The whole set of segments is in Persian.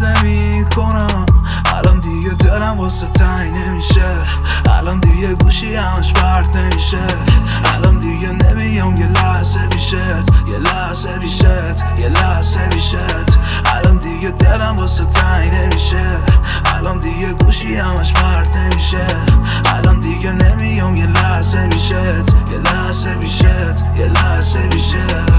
نمی کنم. الان دیگه دلم واسه تنگ نمیشه، الان دیگه گوشی همش پرت نمیشه. الان دیگه نمیام یه لحظه بیشت، یه لحظه بیشت، یه لحظه بیشت. الان دیگه دلم واسه تنگ نمیشه، الان دیگه گوشی همش پرت نمیشه. الان دیگه نمیام یه لحظه بیشت، یه لحظه بیشت، یه لحظه بیشت.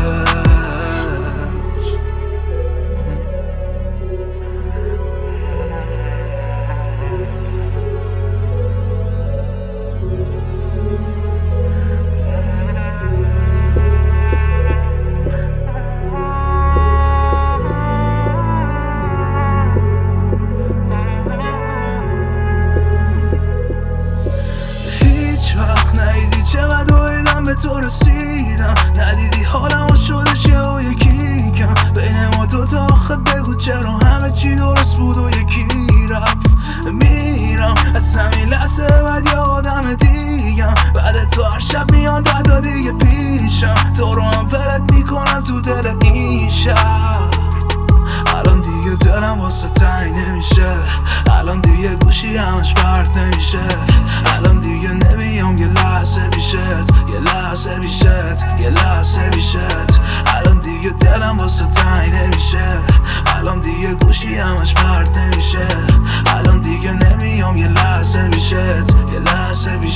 چقدر اویدم به تو رسیدم، ندیدی حالمو شدش یه و یکی کم. بین ما دوتا آخه بگو چرا همه چی درست بود و یکی رفت. میرم از همین لحظه بعد یه آدم دیگم، بعد تو هر شب میان 10 تا دیگه پیشم. تو رو هم ولت میکنم تو دل این شب. الان دیگه دلم واسه تنگ نمیشه، الان دیگه گوشی همش پرت نمیشه. الان دیگه نمیام یه لحظه بیشت، یه لحظه بیشت، یه لحظه بیشت. الان دیگه دلم واسه تنگ نمیشه، الان دیگه گوشی همش پرت نمیشه. الان دیگه نمیام یه لحظه بیشت، یه لحظه بیشت.